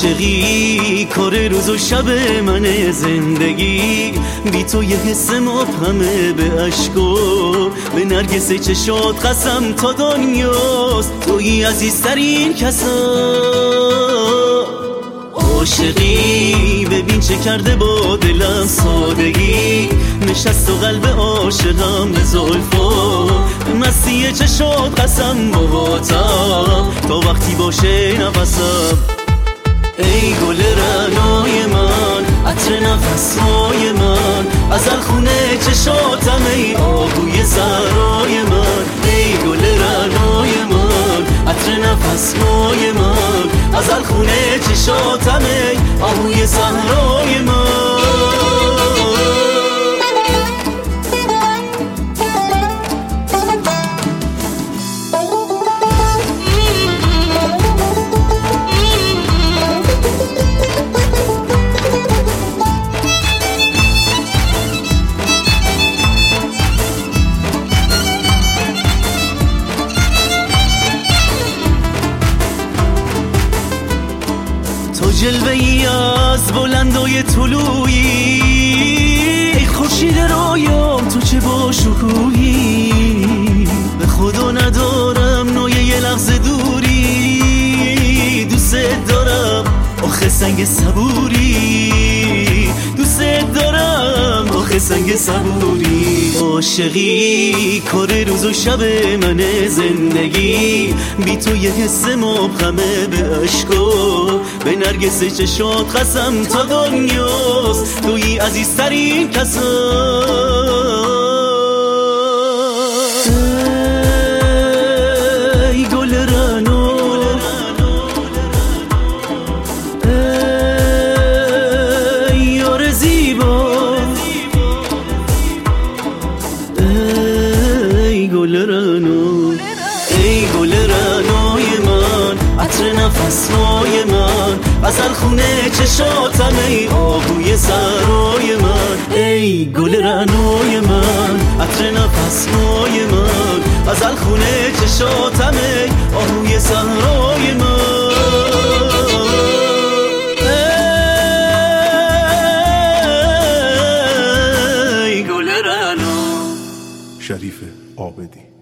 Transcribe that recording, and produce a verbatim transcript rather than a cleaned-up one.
عاشقی کار روز و شب من زندگی، بی تو یه حس مبهمه به عشقو به نرگس چشات قسم تا دنیاست تویی عزیزترین کسا. عاشقی ببین چه کرده با دلم سادگی، نشست و قلب عاشقم به زلفا به مستی چشات قسم باهاتم تا وقتی باشه نفسم. ای گل رعنای من، عطر نفسهای من، ازل خونه چشاتم، ای آهوی صحرای من. ای گل رعنای من، عطر نفسهای من، ازل خونه چشاتم، ای آهوی صحرای من. تو جلوه ای از بلندای طلوعی، ای خورشید رویام تو چه با شکوهی، به خدا ندارم نوع یه لحظه دوری، دوست دارم آخه سنگ صبوری، دوست دارم آخه سنگ صبوری. عاشقی کار روز و شب من زندگی، بی تو یه حس مبهمه به عشقو به نرگس چشات قسم تا دنیاست تویی عزیزترین کسا. ای گل رعنا، ای یار زیبا، ای گل رعنا، ای گل رعنای من، عطر نفسهای من، ازل خونه چشاتم، ای آهوی صحرای من. ای گل رعنای من، عطر نفسهای من، ازل خونه چشاتم، ای آهوی صحرای من. شریف عابدی.